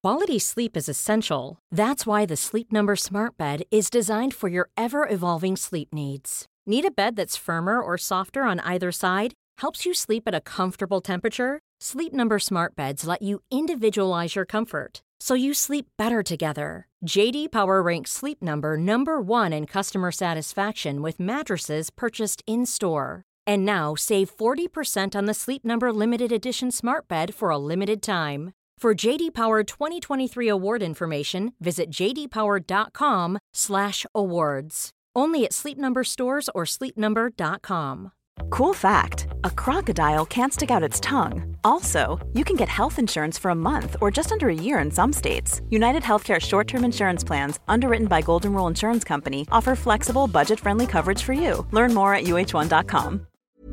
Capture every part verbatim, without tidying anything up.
Quality sleep is essential. That's why the Sleep Number Smart Bed is designed for your ever-evolving sleep needs. Need a bed that's firmer or softer on either side? Helps you sleep at a comfortable temperature? Sleep Number Smart Beds let you individualize your comfort, so you sleep better together. J D Power ranks Sleep Number number one in customer satisfaction with mattresses purchased in-store. And now, save forty percent on the Sleep Number Limited Edition Smart Bed for a limited time. For J D Power twenty twenty-three award information, visit j d power dot com slash awards. Only at Sleep Number stores or sleep number dot com. Cool fact, a crocodile can't stick out its tongue. Also, you can get health insurance for a month or just under a year in some states. United Healthcare short-term insurance plans, underwritten by Golden Rule Insurance Company, offer flexible, budget-friendly coverage for you. Learn more at u h one dot com.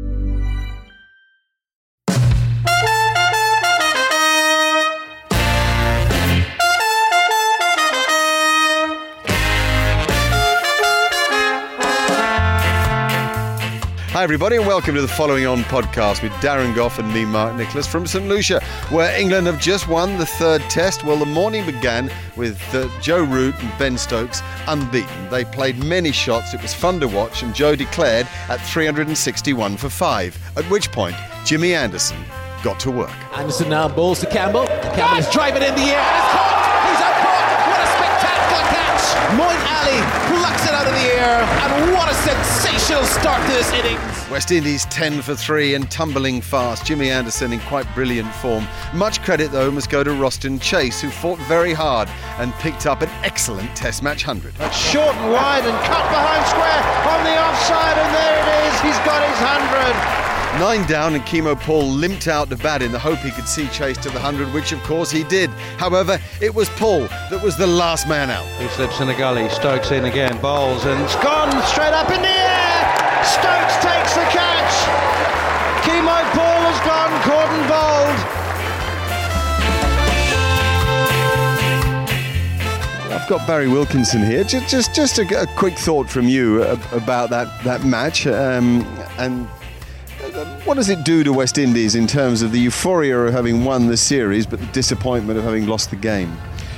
Hi everybody and welcome to the Following On podcast with Darren Gough and me, Mark Nicholas, from St Lucia, where England have just won the third test. Well, the morning began with uh, Joe Root and Ben Stokes unbeaten. They played many shots, it was fun to watch, and Joe declared at three hundred sixty-one for five, at which point Jimmy Anderson got to work. Anderson now bowls to Campbell. Campbell is driving in the air and it's caught! He's out caught! What a spectacular catch! Moeen Ali plucks it out of the air, and what a sensational start to this innings. West Indies ten for three and tumbling fast. Jimmy Anderson in quite brilliant form. Much credit though must go to Roston Chase, who fought very hard and picked up an excellent Test match hundred. That's short and wide and cut behind square on the offside, and there it is, he's got his hundred. Nine down and Kemo Paul limped out to bat in the hope he could see Chase to the hundred, which of course he did. However, it was Paul that was the last man out. He slips in the gully, Stokes in again, bowls and It's gone straight up in the air. Stokes takes the catch. Kemo Paul has gone caught and bowled. I've got Barry Wilkinson here. Just, just, just a, a quick thought from you about that that match, um, and what does it do to West Indies in terms of the euphoria of having won the series, but the disappointment of having lost the game?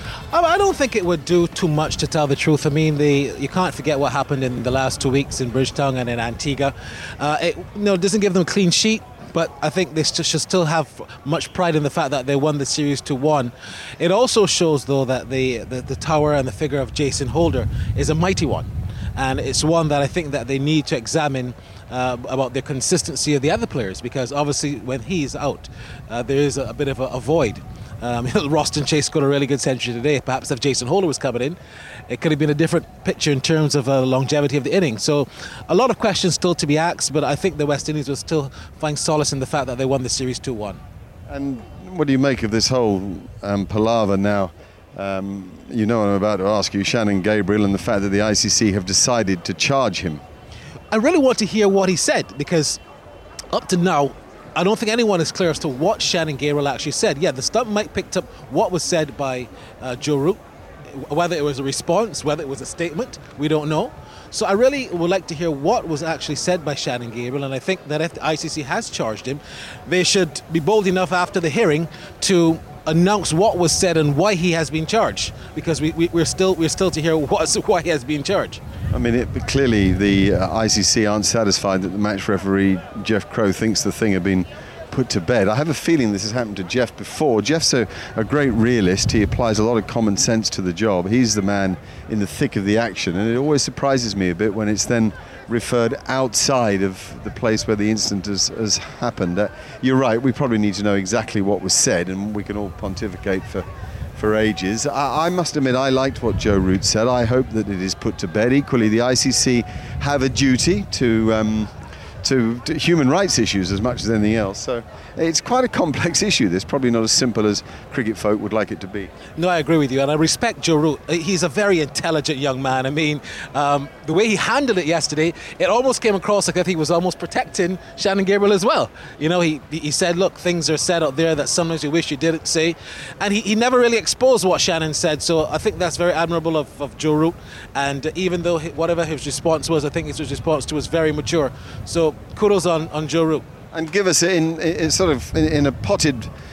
I don't think it would do too much, to tell the truth. I mean, the, you can't forget what happened in the last two weeks in Bridgetown and in Antigua. Uh, it you know, doesn't give them a clean sheet, but I think they st- should still have much pride in the fact that they won the series two one. It also shows, though, that the, the, the tower and the figure of Jason Holder is a mighty one. And it's one that I think that they need to examine uh, about the consistency of the other players, because obviously when he's out, uh, there is a, a bit of a, a void. Um, Roston Chase got a really good century today. Perhaps if Jason Holder was coming in, it could have been a different picture in terms of uh, longevity of the inning. So a lot of questions still to be asked, but I think the West Indies will still find solace in the fact that they won the series two one. And what do you make of this whole um, palaver now? Um, you know what I'm about to ask you, Shannon Gabriel, and the fact that the I C C have decided to charge him. I really want to hear what he said, because up to now, I don't think anyone is clear as to what Shannon Gabriel actually said. Yeah, the stump mic picked up what was said by uh, Joe Root. Whether it was a response, whether it was a statement, we don't know. So I really would like to hear what was actually said by Shannon Gabriel, and I think that if the I C C has charged him, they should be bold enough after the hearing to announce what was said and why he has been charged, because we, we, we're still we're still to hear what's, why he has been charged. I mean, it, clearly the uh, I C C aren't satisfied that the match referee, Jeff Crow, thinks the thing had been put to bed. I have a feeling this has happened to Jeff before. Jeff's a, a great realist. He applies a lot of common sense to the job. He's the man in the thick of the action, and it always surprises me a bit when it's then referred outside of the place where the incident has, has happened. Uh, you're right, we probably need to know exactly what was said, and we can all pontificate for for ages. I, I must admit I liked what Joe Root said. I hope that it is put to bed. Equally, the I C C have a duty to um, to, to human rights issues as much as anything else. So it's quite a complex issue. This probably not as simple as cricket folk would like it to be. No, I agree with you, and I respect Joe Root. He's a very intelligent young man. I mean, um, the way he handled it yesterday, it almost came across like if he was almost protecting Shannon Gabriel as well. You know, he he said, look, things are said out there that sometimes you wish you didn't say, and he, he never really exposed what Shannon said. So I think that's very admirable of, of Joe Root, and even though he, whatever his response was, I think his response to was very mature. So kudos on, on Joe Root. And give us in, in sort of in, in a potted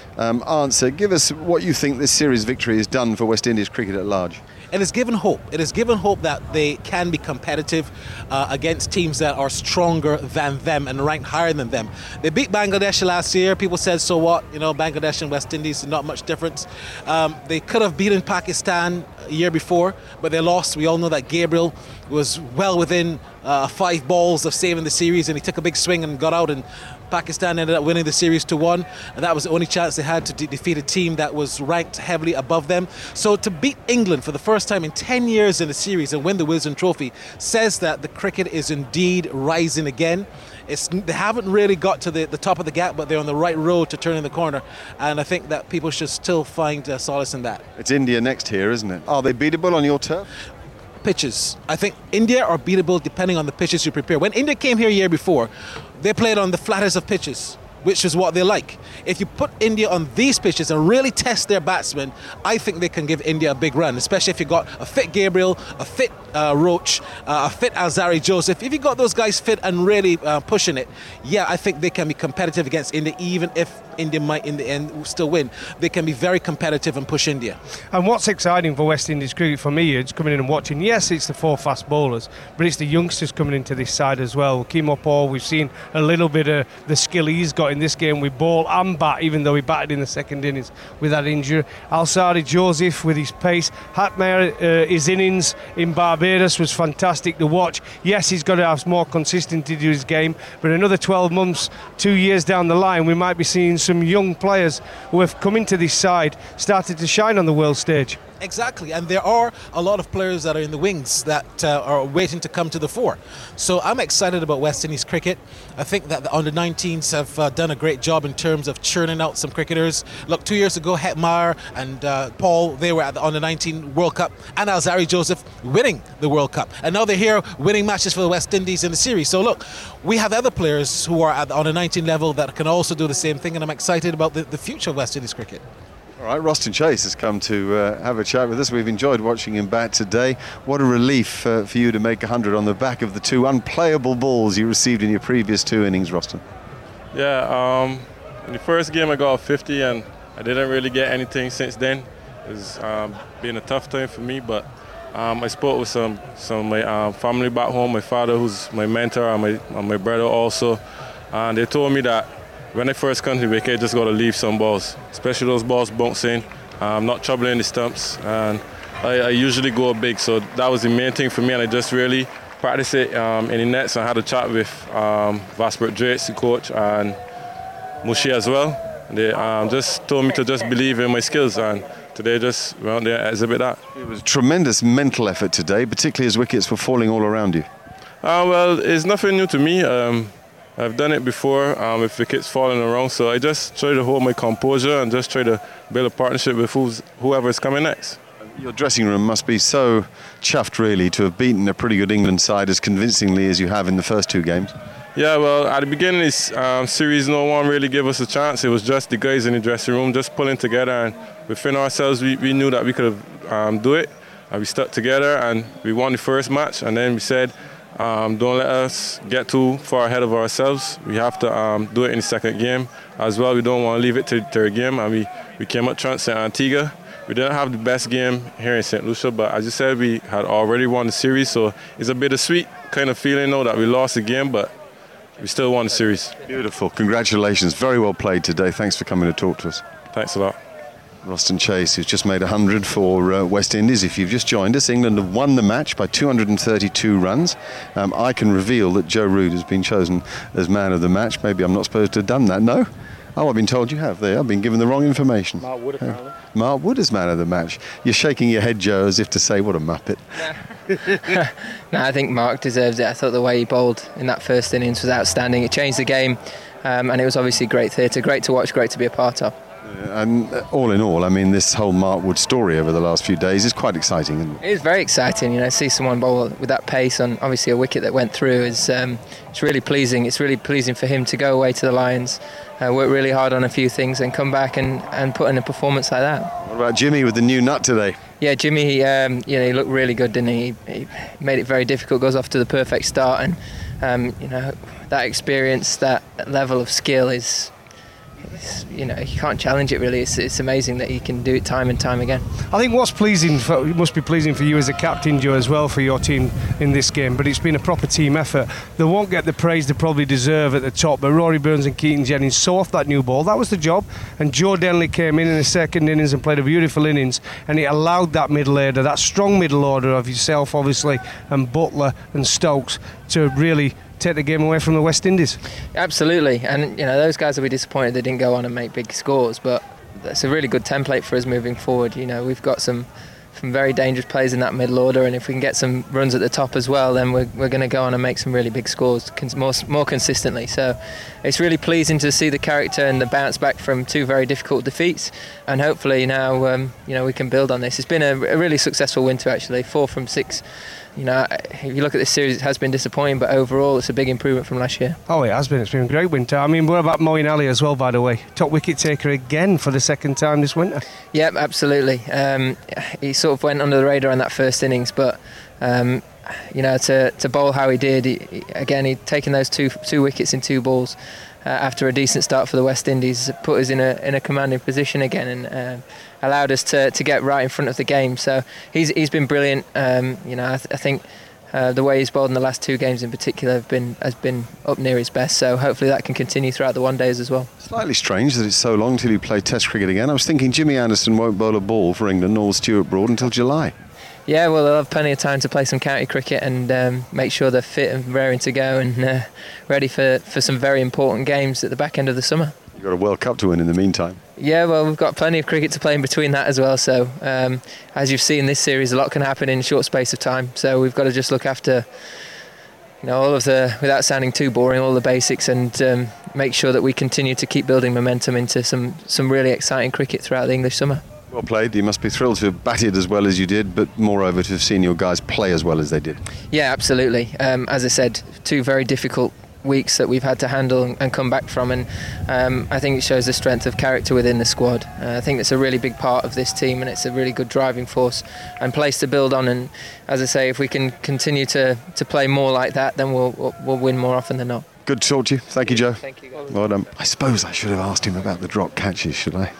um, answer. Give us what you think this series victory has done for West Indies cricket at large. It has given hope. It has given hope that they can be competitive uh, against teams that are stronger than them and ranked higher than them. They beat Bangladesh last year. People said, so what? You know, Bangladesh and West Indies, not much difference. Um, they could have beaten Pakistan a year before, but they lost. We all know that Gabriel was well within uh, five balls of saving the series, and he took a big swing and got out, and Pakistan ended up winning the series two one, and that was the only chance they had to de- defeat a team that was ranked heavily above them. So to beat England for the first time in ten years in the series and win the Wisden Trophy says that the cricket is indeed rising again. It's, they haven't really got to the, the top of the gap, but they're on the right road to turning the corner, and I think that people should still find uh, solace in that. It's India next here, isn't it? Are they beatable on your turf? Pitches. I think India are beatable depending on the pitches you prepare. When India came here a year before, they played on the flattest of pitches, which is what they like. If you put India on these pitches and really test their batsmen, I think they can give India a big run, especially if you got a fit Gabriel, a fit uh, Roach, uh, a fit Alzari Joseph. If you got those guys fit and really uh, pushing it, yeah, I think they can be competitive against India, even if India might in the end still win. They can be very competitive and push India. And what's exciting for West Indies cricket for me is coming in and watching, yes, it's the four fast bowlers, but it's the youngsters coming into this side as well. Keemo Paul, we've seen a little bit of the skill he's got in this game with ball and bat, even though he batted in the second innings with that injury. Alzari Joseph with his pace. Hatmair, uh, his innings in Barbados was fantastic to watch. Yes, he's got to have more consistency to his game, but another twelve months, two years down the line, we might be seeing some young players who have come into this side started to shine on the world stage. Exactly, and there are a lot of players that are in the wings that uh, are waiting to come to the fore. So I'm excited about West Indies cricket. I think that the under nineteens have uh, done a great job in terms of churning out some cricketers. Look, two years ago, Hetmar and uh, Paul, they were at the under nineteen World Cup, and Alzari Joseph winning the World Cup. And now they're here winning matches for the West Indies in the series. So look, we have other players who are at the under nineteen level that can also do the same thing, and I'm excited about the, the future of West Indies cricket. All right, Roston Chase has come to uh, have a chat with us. We've enjoyed watching him bat today. What a relief uh, for you to make one hundred on the back of the two unplayable balls you received in your previous two innings, Roston. Yeah, um, in the first game I got fifty and I didn't really get anything since then. It's um, been a tough time for me, but um, I spoke with some some of my um, family back home, my father who's my mentor and my, and my brother also, and they told me that when I first come to the wicket, just got to leave some balls, especially those balls bouncing, um, not troubling the stumps, and I, I usually go big, so that was the main thing for me, and I just really practiced it um, in the nets. I had a chat with um, Vasbert Drates, the coach, and Mushi as well. They um, just told me to just believe in my skills, and today just went there to exhibit that. It was a tremendous mental effort today, particularly as wickets were falling all around you. Uh, well, it's nothing new to me. Um, I've done it before um, with wickets falling around, so I just try to hold my composure and just try to build a partnership with who's, whoever is coming next. Your dressing room must be so chuffed, really, to have beaten a pretty good England side as convincingly as you have in the first two games. Yeah, well, at the beginning of this um, series, no one really gave us a chance. It was just the guys in the dressing room just pulling together, and within ourselves, we, we knew that we could um, do it. And we stuck together, and we won the first match, and then we said, Um, don't let us get too far ahead of ourselves. We have to um, do it in the second game as well. We don't want to leave it to the third game. And we, we came up trumps in Antigua. We didn't have the best game here in Saint Lucia, but as you said, we had already won the series. So it's a bittersweet kind of feeling now that we lost the game, but we still won the series. Beautiful. Congratulations. Very well played today. Thanks for coming to talk to us. Thanks a lot. Roston Chase, who's just made one hundred for uh, West Indies. If you've just joined us, England have won the match by two hundred thirty-two runs. Um, I can reveal that Joe Root has been chosen as man of the match. Maybe I'm not supposed to have done that. No? Oh, I've been told you have there. I've been given the wrong information. Mark Wood, apparently. Uh, Mark Wood is man of the match. You're shaking your head, Joe, as if to say, what a muppet. No, I think Mark deserves it. I thought the way he bowled in that first innings was outstanding. It changed the game, um, and it was obviously great theatre, great to watch, great to be a part of. And all in all, I mean, this whole Mark Wood story over the last few days is quite exciting, isn't it? It is very exciting, you know, see someone bowl with that pace on obviously a wicket that went through is um, it's really pleasing. It's really pleasing for him to go away to the Lions, uh, work really hard on a few things and come back and, and put in a performance like that. What about Jimmy with the new nut today? Yeah, Jimmy, he, um, you know, he looked really good, didn't he? He made it very difficult, goes off to the perfect start, and um, you know, that experience, that level of skill is it's, you know, you can't challenge it really. It's, it's amazing that he can do it time and time again. I think what's pleasing, for, it must be pleasing for you as a captain, Joe, as well, for your team in this game, but it's been a proper team effort. They won't get the praise they probably deserve at the top, but Rory Burns and Keaton Jennings saw off that new ball. That was the job, and Joe Denley came in in the second innings and played a beautiful innings, and it allowed that middle order, that strong middle order of yourself, obviously, and Butler and Stokes to really take the game away from the West Indies. Absolutely, and you know, those guys will be disappointed they didn't go on and make big scores, but that's a really good template for us moving forward. You know, we've got some some very dangerous players in that middle order, and if we can get some runs at the top as well, then we're, we're going to go on and make some really big scores cons- more, more consistently. So it's really pleasing to see the character and the bounce back from two very difficult defeats, and hopefully now um, you know, we can build on this. It's been a, a really successful winter actually, four from six. You know, if you look at this series, it has been disappointing, but overall it's a big improvement from last year. Oh, it has been. It's been a great winter. I mean, what about Moeen Ali as well, by the way? Top wicket taker again for the second time this winter. Yep, absolutely. Um, he sort of went under the radar in that first innings, but um, you know, to to bowl how he did, he, he, again, he'd taken those two two wickets in two balls uh, after a decent start for the West Indies, put us in a in a commanding position again, and uh, allowed us to, to get right in front of the game. So he's he's been brilliant. Um, you know, I, th- I think uh, the way he's bowled in the last two games in particular have been has been up near his best. So hopefully that can continue throughout the one days as well. Slightly strange that it's so long till you play Test cricket again. I was thinking Jimmy Anderson won't bowl a ball for England, nor Stuart Broad, until July. Yeah, well, they'll have plenty of time to play some county cricket and um, make sure they're fit and raring to go and uh, ready for, for some very important games at the back end of the summer. You've got a World Cup to win in the meantime. Yeah, well, we've got plenty of cricket to play in between that as well. So, um, as you've seen this series, a lot can happen in a short space of time. So we've got to just look after, you know, all of the, without sounding too boring, all the basics, and um, make sure that we continue to keep building momentum into some, some really exciting cricket throughout the English summer. Well played. You must be thrilled to have batted as well as you did, but moreover to have seen your guys play as well as they did. Yeah, absolutely. Um, as I said, two very difficult weeks that we've had to handle and, and come back from, and um, I think it shows the strength of character within the squad. Uh, I think it's a really big part of this team, and it's a really good driving force and place to build on. And as I say, if we can continue to, to play more like that, then we'll, we'll we'll win more often than not. Good to talk to you. Thank you, Joe. Thank you, guys. Well done. I suppose I should have asked him about the drop catches, should I?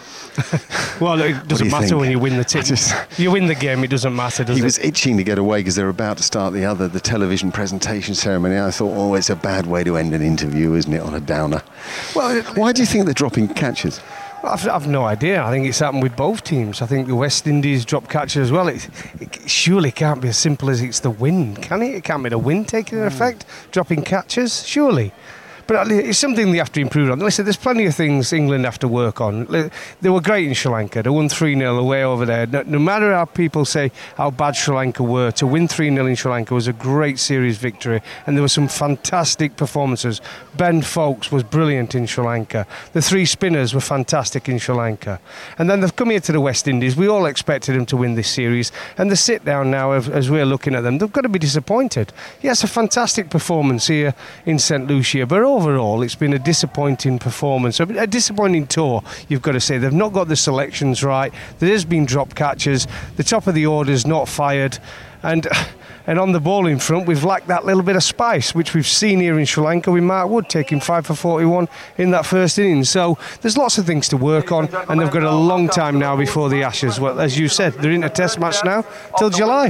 Well, it doesn't do matter think? when you win the t- just, you win the game. It doesn't matter, does he it? He was itching to get away because they're about to start the other, the television presentation ceremony. I thought, oh, it's a bad way to end an interview, isn't it, on a downer? Well, why do you think they're dropping catches? I've, I've no idea. I think it's happened with both teams. I think the West Indies drop catches as well. It, it surely can't be as simple as it's the wind, can it? It can't be the wind taking an effect, dropping catches, surely. But it's something they have to improve on. Listen, there's plenty of things England have to work on. They were great in Sri Lanka. They won three nil away over there. No, no matter how people say how bad Sri Lanka were, to win three nil in Sri Lanka was a great series victory. And there were some fantastic performances. Ben Foakes was brilliant in Sri Lanka. The three spinners were fantastic in Sri Lanka. And then they've come here to the West Indies. We all expected them to win this series. And the sit down now, as we're looking at them, they've got to be disappointed. Yes, a fantastic performance here in Saint Lucia, but all overall, it's been a disappointing performance, a disappointing tour, you've got to say. They've not got the selections right. There has been drop catches. The top of the order's not fired. And and on the bowling front, we've lacked that little bit of spice, which we've seen here in Sri Lanka with Mark Wood taking five for forty-one in that first innings. So there's lots of things to work on, and they've got a long time now before the Ashes. Well, as you said, they're in a test match now till July.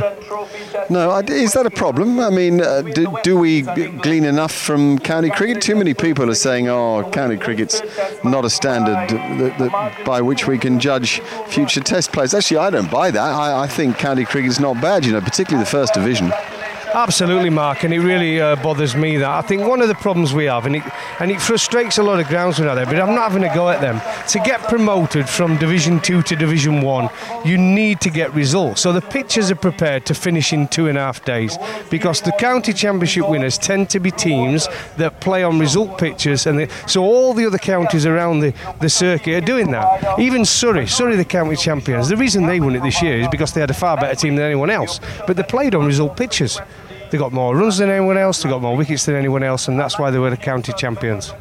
No, is that a problem? I mean, uh, do, do we glean enough from county cricket? Too many people are saying, oh, county cricket's not a standard that, that, by which we can judge future test players. Actually, I don't buy that. I, I think county cricket's not bad, you know, particularly the first division. Absolutely, Mark, and it really uh, bothers me that I think one of the problems we have, and it and it frustrates a lot of groundsmen out there, but I'm not having a go at them. To get promoted from Division Two to Division One, you need to get results. So the pitchers are prepared to finish in two and a half days, because the county championship winners tend to be teams that play on result pitches, and they, so all the other counties around the, the circuit are doing that. Even Surrey, Surrey, the county champions. The reason they won it this year is because they had a far better team than anyone else, but they played on result pitches. They got more runs than anyone else, they got more wickets than anyone else, and that's why they were the county champions.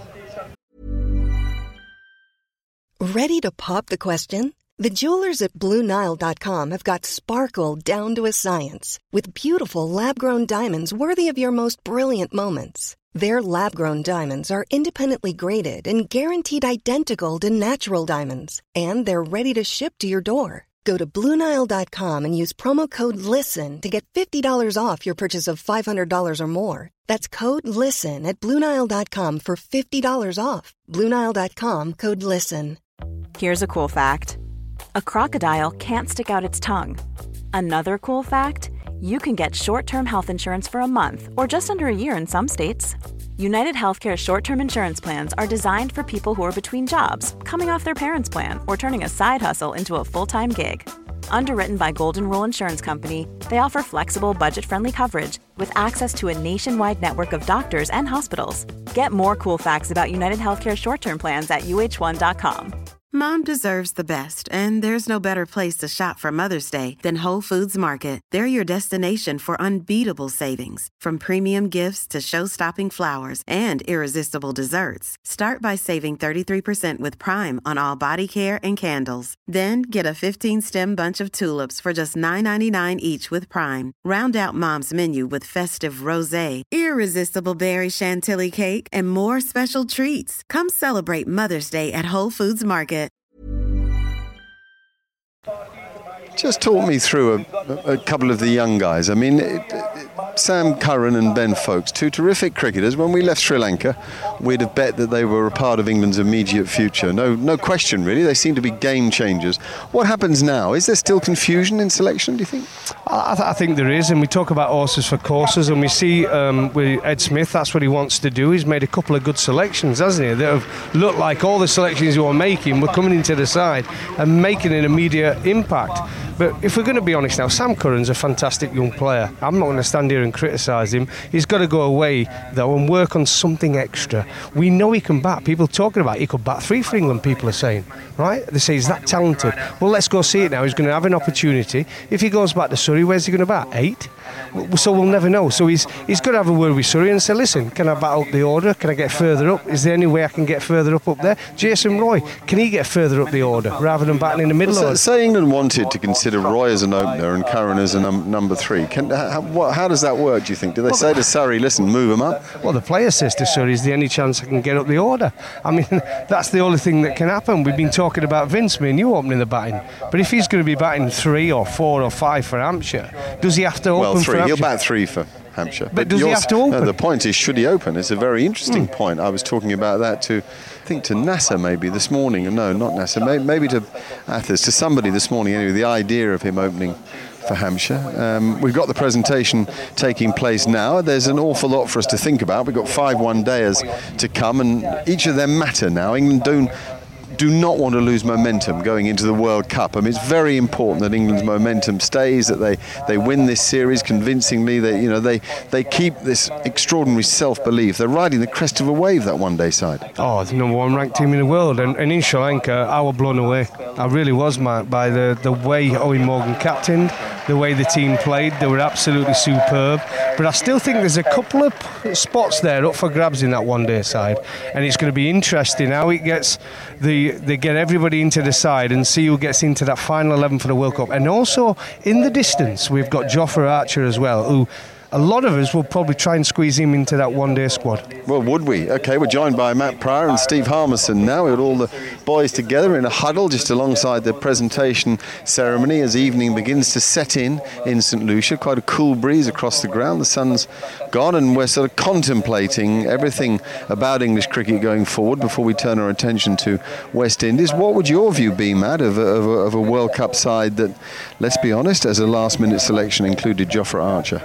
Ready to pop the question? The jewelers at Blue Nile dot com have got sparkle down to a science with beautiful lab-grown diamonds worthy of your most brilliant moments. Their lab-grown diamonds are independently graded and guaranteed identical to natural diamonds. And they're ready to ship to your door. Go to Blue Nile dot com and use promo code LISTEN to get fifty dollars off your purchase of five hundred dollars or more. That's code LISTEN at Blue Nile dot com for fifty dollars off. Blue Nile dot com, code LISTEN. Here's a cool fact. A crocodile can't stick out its tongue. Another cool fact, you can get short-term health insurance for a month or just under a year in some states. United Healthcare short-term insurance plans are designed for people who are between jobs, coming off their parents' plan, or turning a side hustle into a full-time gig. Underwritten by Golden Rule Insurance Company, they offer flexible, budget-friendly coverage with access to a nationwide network of doctors and hospitals. Get more cool facts about United Healthcare short-term plans at U H one dot com. Mom deserves the best, and there's no better place to shop for Mother's Day than Whole Foods Market. They're your destination for unbeatable savings, from premium gifts to show-stopping flowers and irresistible desserts. Start by saving thirty-three percent with Prime on all body care and candles. Then get a fifteen-stem bunch of tulips for just nine ninety-nine each with Prime. Round out Mom's menu with festive rosé, irresistible berry chantilly cake, and more special treats. Come celebrate Mother's Day at Whole Foods Market. Just talk me through a, a couple of the young guys. I mean, it, it, Sam Curran and Ben Foakes, two terrific cricketers. When we left Sri Lanka, we'd have bet that they were a part of England's immediate future. No, no question, really. They seem to be game changers. What happens now? Is there still confusion in selection, do you think? I, th- I think there is, and we talk about horses for courses, and we see um, with Ed Smith, that's what he wants to do. He's made a couple of good selections, hasn't he? That have looked like all the selections he was making were coming into the side and making an immediate impact. But if we're going to be honest now, Sam Curran's a fantastic young player. I'm not going to stand here and criticise him. He's got to go away, though, and work on something extra. We know he can bat. People talking about he could bat three for England, people are saying, right? They say he's that talented. Well, let's go see it now. He's going to have an opportunity. If he goes back to Surrey, where's he going to bat? Eight? So we'll never know. So he's he's got to have a word with Surrey and say, listen, can I bat up the order? Can I get further up? Is there any way I can get further up up there? Jason Roy, can he get further up the order rather than batting in the middle well, order? Say England wanted to consider Roy as an opener and Curran as a num- number three. Can, how, what, how does that work, do you think? Do they say to Surrey, listen, move him up? Well, the player says to Surrey, is there any chance I can get up the order? I mean, that's the only thing that can happen. We've been talking about Vince, me and you opening the batting. But if he's going to be batting three or four or five for Hampshire, does he have to open well, three. for Hampshire? He'll bat three for Hampshire. But, but does he have to open? No, the point is, should he open? It's a very interesting mm. point. I was talking about that to, I think, to NASA maybe this morning. No, not NASA. Maybe, maybe to Athers, to somebody this morning. Anyway, the idea of him opening for Hampshire. Um, we've got the presentation taking place now. There's an awful lot for us to think about. We've got five one-dayers to come, and each of them matter now. England don't do not want to lose momentum going into the World Cup. I mean, it's very important that England's momentum stays, that they, they win this series convincingly. They, you know, they they keep this extraordinary self-belief. They're riding the crest of a wave, that one-day side. Oh, it's the number one ranked team in the world, and, and in Sri Lanka, I was blown away. I really was, Mark, by the, the way Owen Morgan captained, the way the team played. They were absolutely superb. But I still think there's a couple of spots there up for grabs in that one-day side, and it's going to be interesting how it gets the they get everybody into the side and see who gets into that final eleven for the World Cup. And also in the distance we've got Jofra Archer as well, who a lot of us will probably try and squeeze him into that one-day squad. Well, would we? Okay, we're joined by Matt Pryor and Steve Harmison now. We've got all the boys together in a huddle just alongside the presentation ceremony as evening begins to set in in St Lucia. Quite a cool breeze across the ground. The sun's gone and we're sort of contemplating everything about English cricket going forward before we turn our attention to West Indies. What would your view be, Matt, of a, of a, of a World Cup side that, let's be honest, as a last-minute selection included Jofra Archer?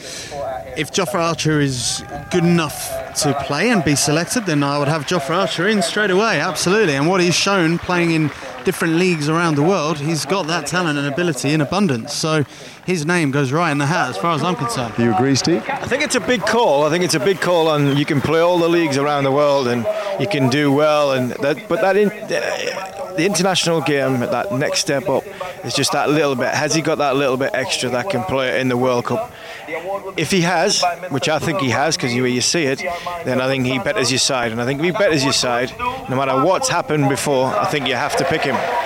If Jofra Archer is good enough to play and be selected, then I would have Jofra Archer in straight away, absolutely. And what he's shown playing in different leagues around the world, he's got that talent and ability in abundance. So his name goes right in the hat as far as I'm concerned. Do you agree, Steve? I think it's a big call. I think it's a big call on you can play all the leagues around the world and you can do well. And that, but that in, the international game, that next step up, is just that little bit. Has he got that little bit extra that can play in the World Cup? If he has, which I think he has, because you, you see it, then I think he betters your side. And I think if he betters your side, no matter what's happened before, I think you have to pick him.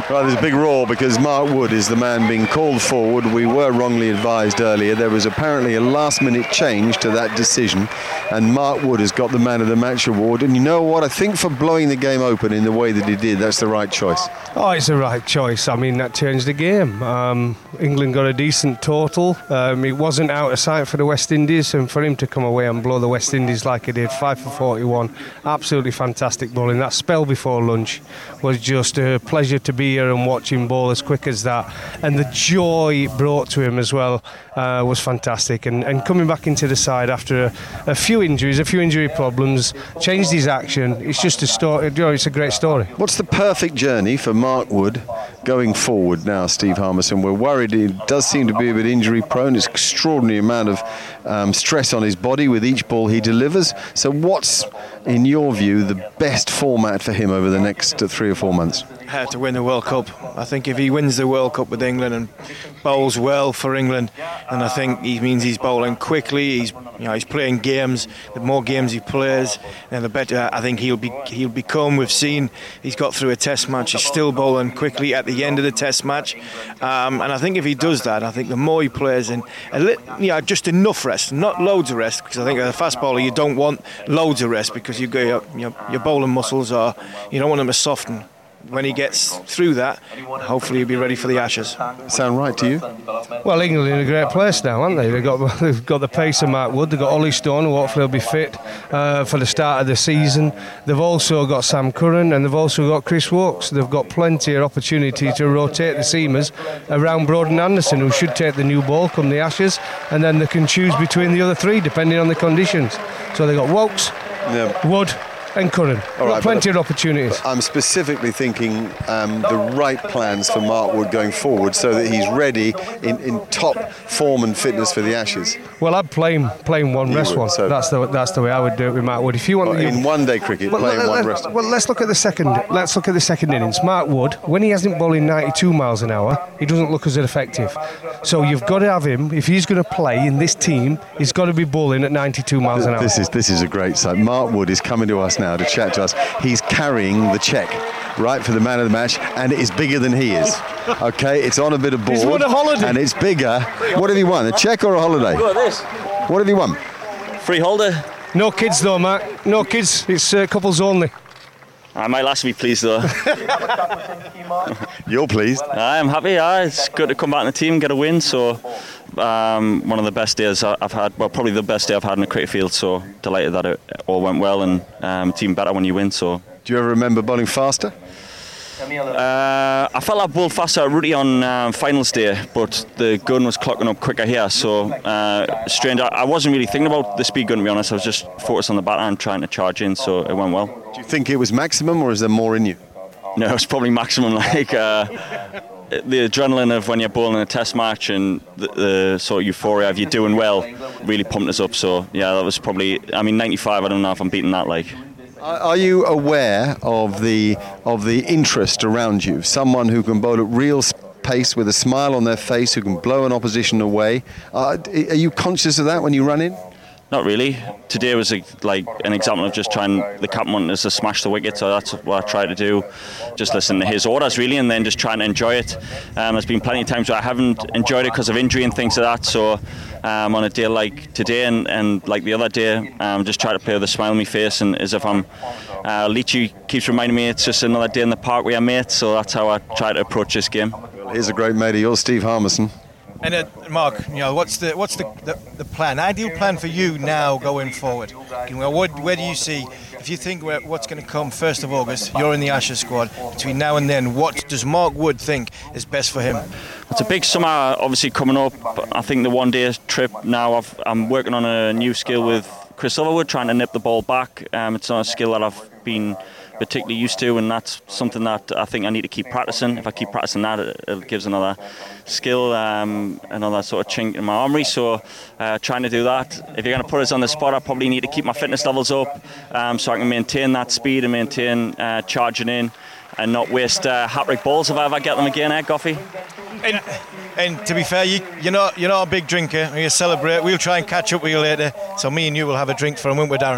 Right, there's a big roar because Mark Wood is the man being called forward. We were wrongly advised earlier. There was apparently a last-minute change to that decision, and Mark Wood has got the Man of the Match award. And you know what? I think for blowing the game open in the way that he did, that's the right choice. Oh, it's the right choice. I mean, that changed the game. Um, England got a decent total. Um, it wasn't out of sight for the West Indies, and for him to come away and blow the West Indies like he did, five for forty-one, absolutely fantastic bowling. That spell before lunch was just a pleasure to be here and watch him bowl as quick as that, and the joy it brought to him as well uh, was fantastic. And, and coming back into the side after a, a few injuries, a few injury problems, changed his action. It's just a story. You know, it's a great story. What's the perfect journey for Mark Wood going forward now, Steve Harmison? We're worried he does seem to be a bit injury prone. It's extraordinary amount of um, stress on his body with each ball he delivers. So what's, in your view, the best format for him over the next uh, three or four months? Had to win the World Cup. I think if he wins the World Cup with England and bowls well for England, then I think he means he's bowling quickly. He's, you know, he's playing games. The more games he plays, then the better I think he'll be. He'll become. We've seen he's got through a Test match. He's still bowling quickly at the end of the Test match, um, and I think if he does that, I think the more he plays and a li- you know, just enough rest, not loads of rest, because I think as a fast bowler you don't want loads of rest because you go your, your, your bowling muscles are, you don't want them to soften. When he gets through that, hopefully he'll be ready for the Ashes. Sound right to you? Well, England are in a great place now, aren't they? They've got, they've got the pace of Mark Wood, they've got Ollie Stone, who hopefully will be fit uh, for the start of the season. They've also got Sam Curran, and they've also got Chris Woakes. They've got plenty of opportunity to rotate the seamers around Broden Anderson, who should take the new ball come the Ashes, and then they can choose between the other three depending on the conditions. So they've got Woakes, yeah. Wood and Curran. All right, plenty of opportunities. I'm specifically thinking um, the right plans for Mark Wood going forward so that he's ready in, in top form and fitness for the Ashes. Well, I'd play him, play him one, you rest would, one. So that's the that's the way I would do it with Mark Wood. If you want, well, you, in one day cricket, well, play him one, rest. Well, let's look at the second. Let's look at the second innings. Mark Wood, when he hasn't bowling ninety-two miles an hour, he doesn't look as effective. So you've got to have him. If he's going to play in this team, he's got to be bowling at ninety-two miles an hour. This is this is a great sight. Mark Wood is coming to us now to chat to us. He's carrying the cheque, right, for the Man of the Match, and it is bigger than he is. Okay, it's on a bit of board. He's won a holiday. And it's bigger. What have you won? A cheque or a holiday? Look at this. What have you won? Free holiday. No kids though, Mark. No kids. It's uh, couples only. I might last be pleased though. You're pleased? I am happy. Yeah, it's good to come back in the team and get a win. So um, one of the best days I've had. Well, probably the best day I've had in the cricket field. So delighted that it all went well, and um, it's even better when you win. So. Do you ever remember bowling faster? Uh, I felt I bowled faster at Rooty on um, finals day, but the gun was clocking up quicker here, so uh, strange. I, I wasn't really thinking about the speed gun, to be honest. I was just focused on the batter and trying to charge in, so it went well. Do you think it was maximum, or is there more in you? No, it was probably maximum. Like uh, the adrenaline of when you're bowling a Test match and the, the sort of euphoria of you doing well really pumped us up. So yeah, that was probably. I mean, ninety-five. I don't know if I'm beating that. Like. Are you aware of the of the interest around you? Someone who can bowl at real pace with a smile on their face, who can blow an opposition away. Uh, are you conscious of that when you run in? Not really. Today was a, like an example of just trying. The captain wanted us to smash the wicket, so that's what I tried to do. Just listen to his orders really, and then just trying to enjoy it. Um, there's been plenty of times where I haven't enjoyed it because of injury and things like that. So um, on a day like today and, and like the other day, um, just try to play with a smile on my face, and as if I'm. Uh, Leachy keeps reminding me it's just another day in the park with our mates. So that's how I try to approach this game. Well, here's a great mate of yours, Steve Harmison. And uh, Mark, you know, what's the what's the, the, the plan, ideal plan for you now going forward? What, where do you see, if you think what's going to come first of August, you're in the Ashes squad, between now and then, what does Mark Wood think is best for him? It's a big summer obviously coming up. I think the one day trip now, I've, I'm working on a new skill with Chris Silverwood, trying to nip the ball back. Um, it's not a skill that I've been particularly used to, and that's something that I think I need to keep practicing. If I keep practicing that, it, it gives another skill, um, another sort of chink in my armoury. So uh, trying to do that. If you're going to put us on the spot, I probably need to keep my fitness levels up, um, so I can maintain that speed and maintain uh, charging in and not waste uh, hat-trick balls if I ever get them again, eh, Goffey? And, and to be fair, you, you're not you're not a big drinker. You celebrate. We'll try and catch up with you later. So me and you will have a drink for a win with Darren.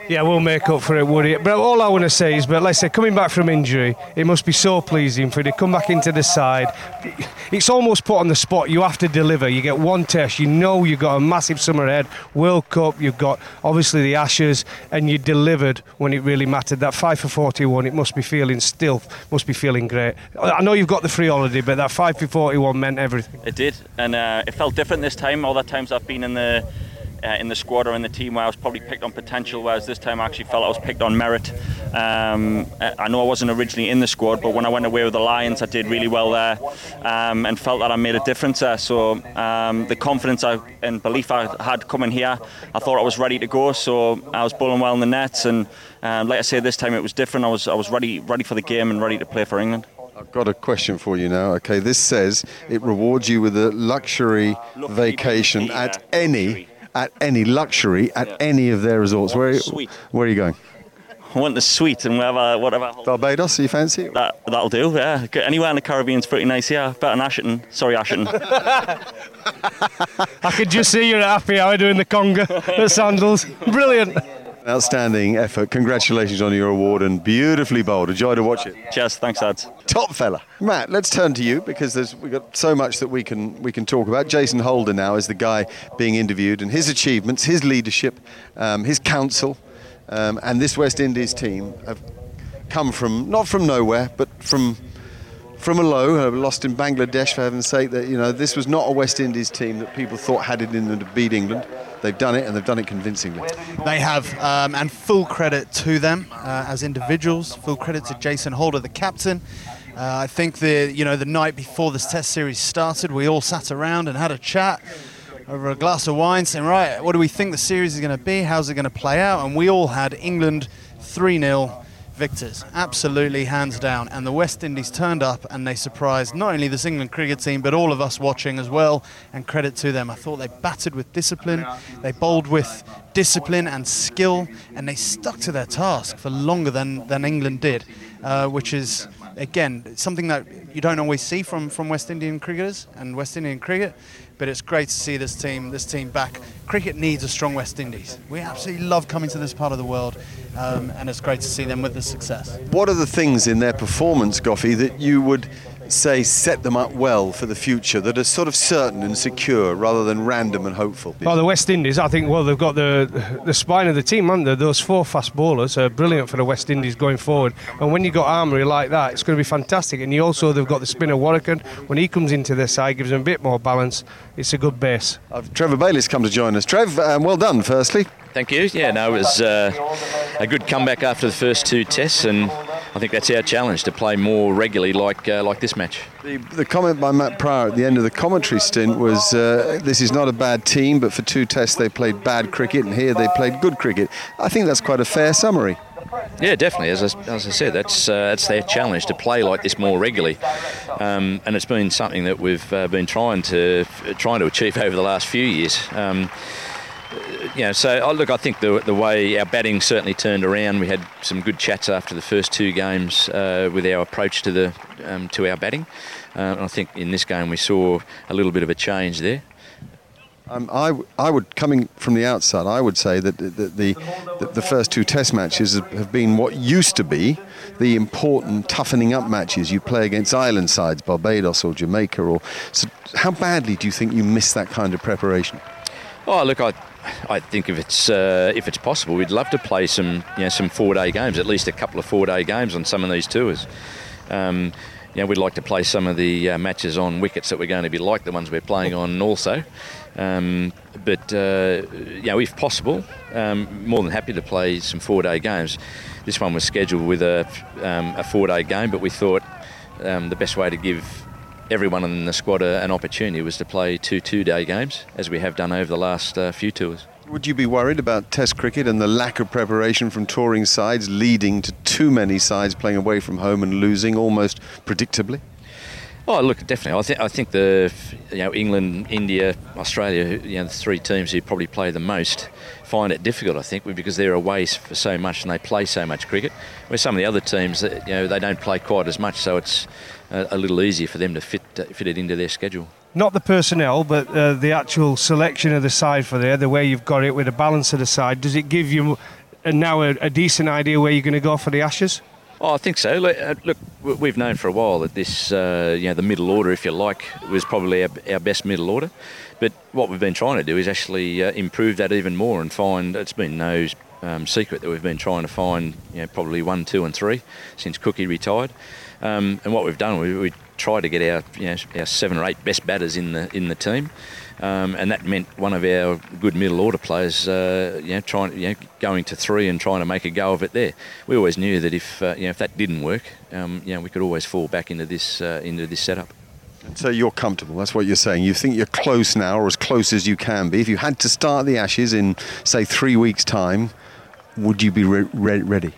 Yeah, we'll make up for it, would it? But all I want to say is, but let's say, coming back from injury, it must be so pleasing for you to come back into the side. It's almost put on the spot. You have to deliver. You get one test. You know you've got a massive summer ahead. World Cup, you've got obviously the Ashes, and you delivered when it really mattered. That five for forty-one, it must be feeling still, must be feeling great. I know you've got the free holiday, but that five for forty-one meant everything. It did, and uh, it felt different this time. All the times I've been in the Uh, in the squad or in the team where I was probably picked on potential, whereas this time I actually felt I was picked on merit. Um, I know I wasn't originally in the squad, but when I went away with the Lions, I did really well there, um, and felt that I made a difference there. So um, the confidence I, and belief I had coming here, I thought I was ready to go. So I was bowling well in the nets, and um, like I say, this time it was different. I was I was ready ready for the game and ready to play for England. I've got a question for you now. Okay, this says it rewards you with a luxury Lucky vacation at any. At any luxury at yeah. any of their resorts. Where, where are you going? I want the suite and whatever, whatever. Barbados, you fancy it? That, that'll do, yeah. Anywhere in the Caribbean's pretty nice, yeah. Better than Asherton. Sorry, Asherton. I could just see you at happy hour doing the conga at Sandals. Brilliant. Outstanding effort. Congratulations on your award and beautifully bowled. A joy to watch it. Cheers. Thanks, lads. Top fella. Matt, let's turn to you because there's we've got so much that we can we can talk about. Jason Holder now is the guy being interviewed, and his achievements, his leadership, um, his counsel, um, and this West Indies team have come from not from nowhere, but from from a low. Lost in Bangladesh, for heaven's sake. That you know this was not a West Indies team that people thought had it in them to beat England. They've done it, and they've done it convincingly. They have, um, and full credit to them uh, as individuals. Full credit to Jason Holder, the captain. Uh, I think the you know the night before this Test series started, we all sat around and had a chat over a glass of wine, saying, right, what do we think the series is going to be? How's it going to play out? And we all had England three nil victors, absolutely hands down. And the West Indies turned up and they surprised not only this England cricket team, but all of us watching as well. And credit to them. I thought they batted with discipline, they bowled with discipline and skill, and they stuck to their task for longer than, than England did, uh, which is, again, something that you don't always see from, from West Indian cricketers and West Indian cricket. But it's great to see this team, this team back. Cricket needs a strong West Indies. We absolutely love coming to this part of the world, um, and it's great to see them with this success. What are the things in their performance, Goffey, that you would say set them up well for the future, that are sort of certain and secure rather than random and hopeful? Well, the West Indies, I think, well, they've got the the spine of the team, haven't they? Those four fast bowlers are brilliant for the West Indies going forward. And when you got Armory like that, it's going to be fantastic. And you also, they've got the spinner Warrican. When he comes into their side, gives them a bit more balance. It's a good base. Uh, Trevor Bayliss come to join us. Trev, um, well done, firstly. Thank you. Yeah, no, it was uh, a good comeback after the first two tests, and I think that's our challenge, to play more regularly like uh, like this match. The, the comment by Matt Pryor at the end of the commentary stint was, uh, this is not a bad team, but for two tests they played bad cricket, and here they played good cricket. I think that's quite a fair summary. Yeah, definitely. As I, as I said, that's uh, that's their challenge, to play like this more regularly, um, and it's been something that we've uh, been trying to trying to achieve over the last few years. Um, You know, so oh, look, I think the the way our batting certainly turned around. We had some good chats after the first two games uh, with our approach to the um, to our batting. Uh, and I think in this game we saw a little bit of a change there. Um, I, I would, coming from the outside, I would say that the the, the, the first two Test matches have been what used to be the important toughening up matches you play against island sides, Barbados or Jamaica. Or so how badly do you think you miss that kind of preparation? Oh, look, I. I think if it's uh, if it's possible, we'd love to play some you know some four-day games, at least a couple of four-day games on some of these tours. Um, you know, we'd like to play some of the uh, matches on wickets that we're going to be like the ones we're playing on also. Um, but uh, you know, if possible, um, more than happy to play some four-day games. This one was scheduled with a um, a four-day game, but we thought um, the best way to give everyone in the squad a, an opportunity was to play two two-day games, as we have done over the last uh, few tours. Would you be worried about Test cricket and the lack of preparation from touring sides leading to too many sides playing away from home and losing almost predictably? Oh, look, definitely. I think I think the you know England, India, Australia, you know, the three teams who probably play the most find it difficult. I think because they're away for so much and they play so much cricket. Where some of the other teams, you know, they don't play quite as much, so it's a, a little easier for them to fit uh, fit it into their schedule. Not the personnel, but uh, the actual selection of the side for there, the way you've got it with the balance of the side. Does it give you now a, a decent idea where you're going to go for the Ashes? Oh, I think so. Look, uh, look, we've known for a while that this, uh, you know, the middle order, if you like, was probably our, our best middle order. But what we've been trying to do is actually uh, improve that even more and find, it's been no um, secret that we've been trying to find, you know, probably one, two and three since Cookie retired. Um, and what we've done, we, we tried to get our, you know, our seven or eight best batters in the in the team. Um, and that meant one of our good middle order players, uh, you know, trying, you know, going to three and trying to make a go of it there. We always knew that if, uh, you know, if that didn't work, um, you know, we could always fall back into this uh, into this setup. And so you're comfortable. That's what you're saying. You think you're close now, or as close as you can be. If you had to start the Ashes in, say, three weeks' time, would you be re- re- ready?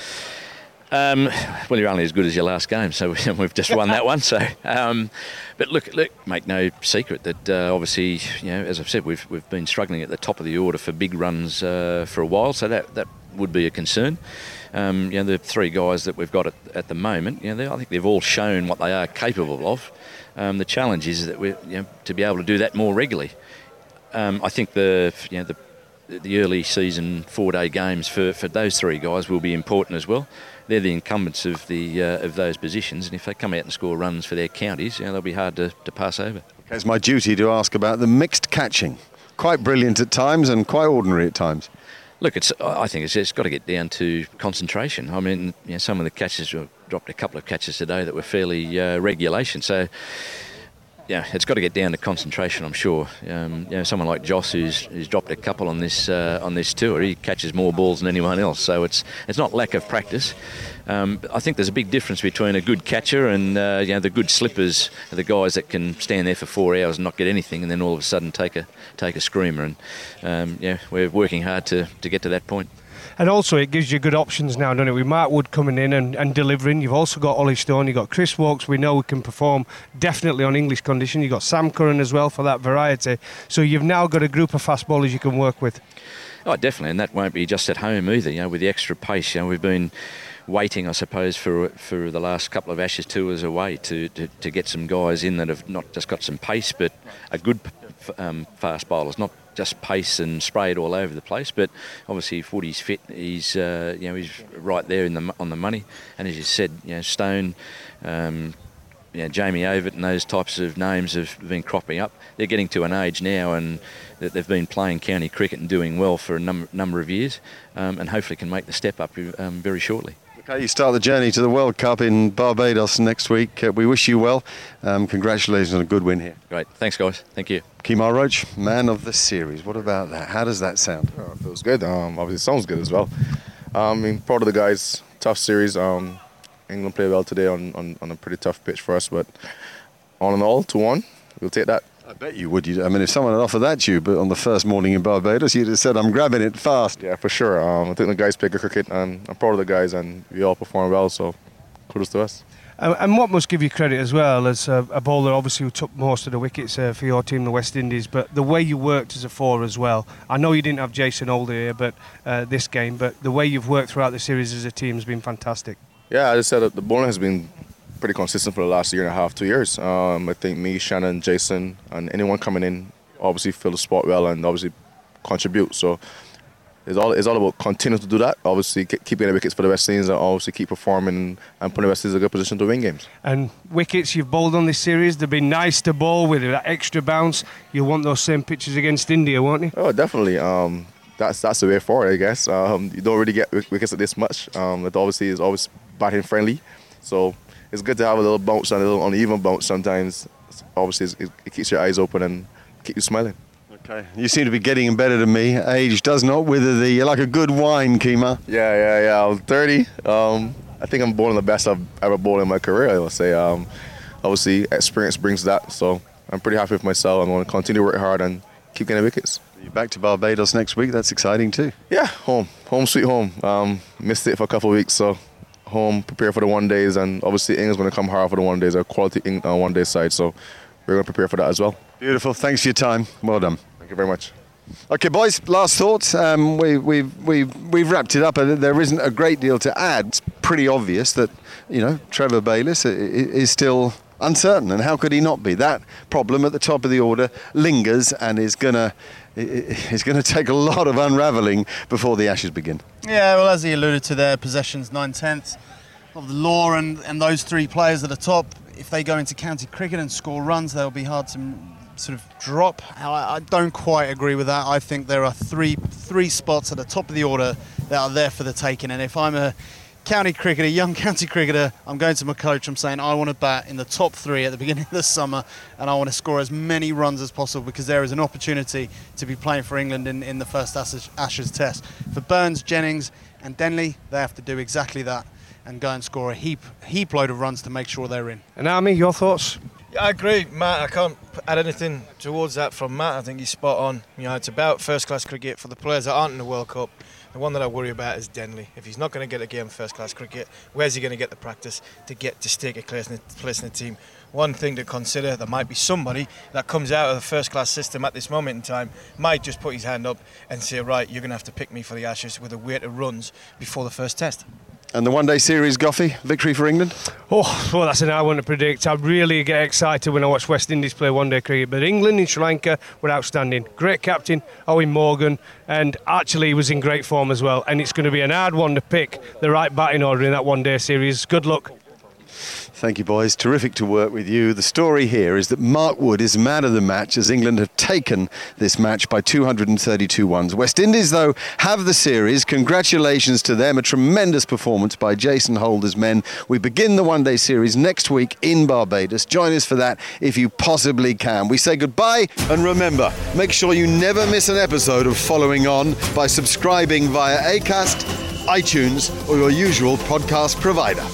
Um, well, you're only as good as your last game, so we've just won that one. So, um, but look, look, make no secret that uh, obviously, you know, as I've said, we've we've been struggling at the top of the order for big runs uh, for a while. So that that would be a concern. Um, you know, the three guys that we've got at, at the moment, you know, they, I think they've all shown what they are capable of. Um, the challenge is that we, you know, to be able to do that more regularly. Um, I think the, you know, the the early season four-day games for, for those three guys will be important as well. They're the incumbents of the uh, of those positions, and if they come out and score runs for their counties, you know, they'll be hard to, to pass over. Okay, it's my duty to ask about the mixed catching. Quite brilliant at times and quite ordinary at times. Look, it's I think it's, it's got to get down to concentration. I mean, you know, some of the catches, we dropped a couple of catches today that were fairly uh, regulation, so yeah, it's got to get down to concentration, I'm sure. Um, you know, someone like Joss, who's, who's dropped a couple on this uh, on this tour, he catches more balls than anyone else. So it's it's not lack of practice. Um, I think there's a big difference between a good catcher and uh, you know, the good slippers are the guys that can stand there for four hours and not get anything, and then all of a sudden take a take a screamer. And um, yeah, we're working hard to, to get to that point. And also it gives you good options now, doesn't it? With Mark Wood coming in and, and delivering. You've also got Ollie Stone, you've got Chris Wokes, we know we can perform definitely on English condition. You've got Sam Curran as well for that variety. So you've now got a group of fast bowlers you can work with. Oh, definitely, and that won't be just at home either, you know, with the extra pace. You know, we've been waiting, I suppose, for for the last couple of Ashes tours away to, to, to get some guys in that have not just got some pace, but a good um, fast bowlers, not just pace and sprayed all over the place, but obviously if Woody's fit, he's uh, you know, he's right there in the on the money. And as you said, you know, Stone, um, you know, Jamie Ovett and those types of names have been cropping up. They're getting to an age now and that they've been playing county cricket and doing well for a num- number of years, um, and hopefully can make the step up um, very shortly. Okay, you start the journey to the World Cup in Barbados next week. Uh, we wish you well. Um, congratulations on a good win here. Great. Thanks, guys. Thank you. Kemar Roach, man of the series. What about that? How does that sound? Oh, it feels good. Um, obviously, it sounds good as well. Um, I mean, proud of the guys. Tough series. Um, England played well today on, on, on a pretty tough pitch for us, but all in all, two one, we'll take that. I bet you would. I mean, if someone had offered that to you but on the first morning in Barbados, you'd have said, I'm grabbing it fast. Yeah, for sure. Um, I think the guys play good cricket, and I'm proud of the guys, and we all perform well, so kudos to us. Uh, and what must give you credit as well as a, a bowler, obviously, who took most of the wickets uh, for your team, the West Indies, but the way you worked as a four as well. I know you didn't have Jason Holder here, but uh, this game, but the way you've worked throughout the series as a team has been fantastic. Yeah, I just said that the bowling has been pretty consistent for the last year and a half, two years. Um, I think me, Shannon, Jason, and anyone coming in obviously fill the spot well and obviously contribute. So it's all it's all about continuing to do that. Obviously, keep getting the wickets for the West Indies and obviously keep performing and putting the West Indies in a good position to win games. And wickets you've bowled on this series, they've been nice to bowl with that extra bounce. You'll want those same pitches against India, won't you? Oh, definitely. Um, that's that's the way forward, I guess. Um, you don't really get wickets at this much. Um, it obviously is always batting friendly, so it's good to have a little bounce and a little uneven bounce sometimes. Obviously, it keeps your eyes open and keep you smiling. Okay, you seem to be getting better than me. Age does not wither thee. You're like a good wine, Kemar. Yeah, yeah, yeah. I'm thirty. Um, I think I'm bowling the best I've ever bowled in my career, I would say. Um, obviously, experience brings that, so I'm pretty happy with myself. I'm going to continue to work hard and keep getting wickets. You're back to Barbados next week. That's exciting too. Yeah, home. Home sweet home. Um, missed it for a couple of weeks, so home, prepare for the one days, and obviously England's going to come hard for the one days, a quality uh, one day side, so we're going to prepare for that as well. Beautiful. Thanks for your time. Well done. Thank you very much. Okay, boys, last thoughts. Um, we, we've, we've, we've wrapped it up. There isn't a great deal to add. It's pretty obvious that, you know, Trevor Bayliss is still uncertain, and how could he not be? That problem at the top of the order lingers and is going to is going to take a lot of unravelling before the Ashes begin. Yeah, well, as he alluded to there, possessions nine-tenths of the law, and, and those three players at the top, if they go into county cricket and score runs, they'll be hard to sort of drop. I, I don't quite agree with that. I think there are three three spots at the top of the order that are there for the taking, and if I'm a county cricketer, young county cricketer, I'm going to my coach, I'm saying I want to bat in the top three at the beginning of the summer, and I want to score as many runs as possible, because there is an opportunity to be playing for England in, in the first Ashes, Ashes test. For Burns, Jennings and Denley, they have to do exactly that and go and score a heap heap load of runs to make sure they're in. And Army, your thoughts? Yeah, I agree, Matt. I can't add anything towards that from Matt. I think he's spot on. You know, it's about first-class cricket for the players that aren't in the World Cup. The one that I worry about is Denley. If he's not going to get a game of first-class cricket, where's he going to get the practice to get to stake a place in, the, place in the team? One thing to consider, there might be somebody that comes out of the first-class system at this moment in time, might just put his hand up and say, right, you're going to have to pick me for the Ashes with a weight of runs before the first test. And the one-day series, Goffey, victory for England? Oh, well, that's an hard one to predict. I really get excited when I watch West Indies play one-day cricket. But England in Sri Lanka were outstanding. Great captain, Owen Morgan, and actually he was in great form as well. And it's going to be an hard one to pick the right batting order in that one-day series. Good luck. Thank you, boys. Terrific to work with you. The story here is that Mark Wood is man of the match, as England have taken this match by two hundred thirty-two runs. West Indies, though, have the series. Congratulations to them. A tremendous performance by Jason Holder's men. We begin the one-day series next week in Barbados. Join us for that if you possibly can. We say goodbye, and remember, make sure you never miss an episode of Following On by subscribing via Acast, iTunes, or your usual podcast provider.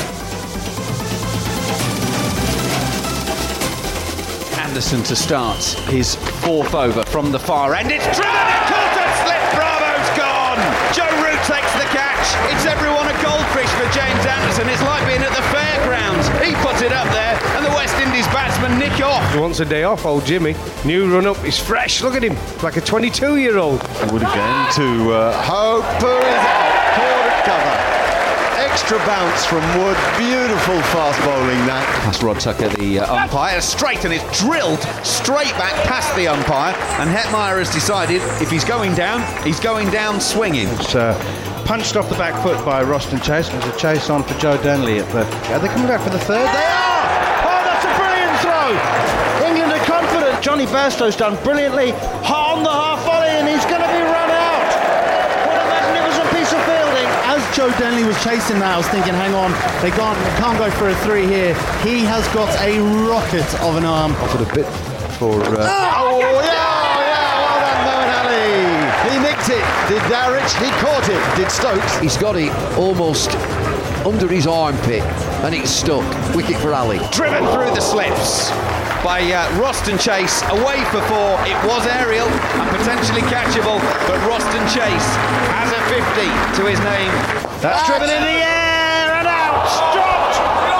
Anderson to start his fourth over from the far end. It's driven it, caught and slip. Bravo's gone. Joe Root takes the catch. It's everyone a goldfish for James Anderson. It's like being at the fairgrounds. He puts it up there, and the West Indies batsman nick off. He wants a day off, old Jimmy. New run-up, he's fresh. Look at him, like a twenty-two-year-old. Wood again to uh, Hopper is out. Corner cover. Extra bounce from Wood. Beautiful fast bowling that. Past Rod Tucker, the uh, umpire, straight, and it's drilled straight back past the umpire. And Hetmeyer has decided if he's going down, he's going down swinging. It's uh, punched off the back foot by Roston Chase. There's a chase on for Joe Denley at the. Are they coming back for the third? They are! Oh, that's a brilliant throw! England are confident. Johnny Bairstow's done brilliantly. On the half volley, and he's going to be run out. What a magnificent piece of fielding. As Joe Denley was chasing that, I was thinking, hang on, they can't, they can't go for a three here. He has got a rocket of an arm. Offered a bit for... Uh... Oh, yeah, yeah, well done, Moeen Ali. He nicked it. Did Darrich? He caught it. Did Stokes? He's got it almost under his armpit, and it's stuck. Wicket for Ali. Driven through the slips by uh, Roston Chase, away for four. It was aerial and potentially catchable, but Roston Chase has a fifty to his name. That's driven in the air and out. Stopped.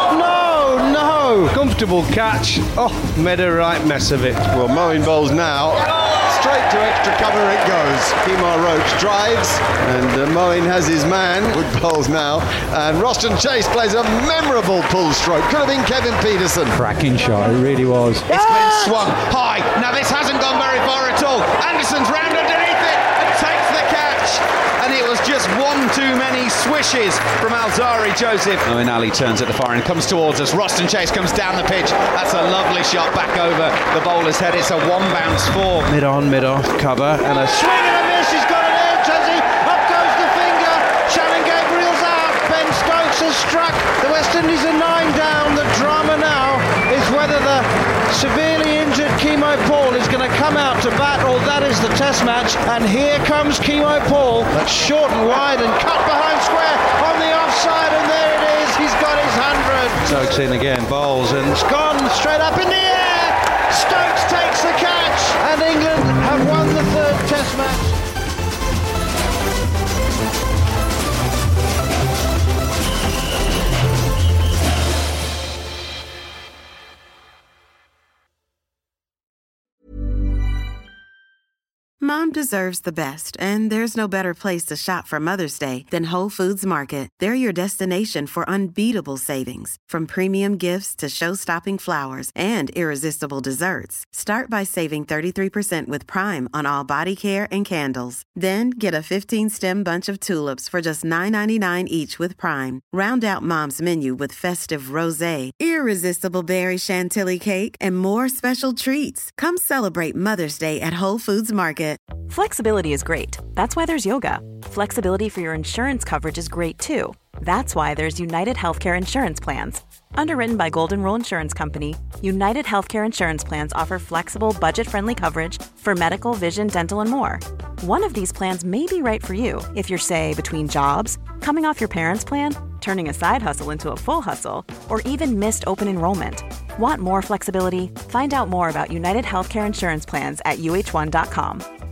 No, no. Comfortable catch. Oh, made a right mess of it. Well, Moeen bowls now. Straight to extra cover it goes. Kemar Roach drives, and uh, Moeen has his man. Wood bowls now, and Roston Chase plays a memorable pull stroke. Could have been Kevin Peterson. Cracking shot, it really was. It's been swung high. Now this hasn't gone very far at all. Anderson's round underneath it and takes the catch. And it was just one too many swishes from Alzari Joseph. Moeen Ali turns at the far end, comes towards us. Roston Chase comes down the pitch. That's a lovely shot back over the bowler's head. It's a one bounce four. Mid on, mid off, cover, and a Swing and a miss. He's got an edge, has he? Up goes the finger. Shannon Gabriel's out. Ben Stokes has struck. The West Indies are nine down. The drama now is whether the severely injured Kemo Paul is going to come out to bat, or that is the test match. And here comes Kemo Paul. That's short and wide and cut behind square on the offside, and there it is. He's got his hundred. Stokes in again, bowls, and It's gone straight up in the air. Stokes takes the catch, and England have won the third test match. Mom deserves the best, and there's no better place to shop for Mother's Day than Whole Foods Market. They're your destination for unbeatable savings, from premium gifts to show-stopping flowers and irresistible desserts. Start by saving thirty-three percent with Prime on all body care and candles. Then get a fifteen-stem bunch of tulips for just nine ninety-nine each with Prime. Round out Mom's menu with festive rosé, irresistible berry chantilly cake, and more special treats. Come celebrate Mother's Day at Whole Foods Market. Flexibility is great. That's why there's yoga. Flexibility for your insurance coverage is great too. That's why there's United Healthcare Insurance Plans. Underwritten by Golden Rule Insurance Company, United Healthcare Insurance Plans offer flexible, budget-friendly coverage for medical, vision, dental, and more. One of these plans may be right for you if you're, say, between jobs, coming off your parents' plan, turning a side hustle into a full hustle, or even missed open enrollment. Want more flexibility? Find out more about United Healthcare Insurance Plans at U H one dot com.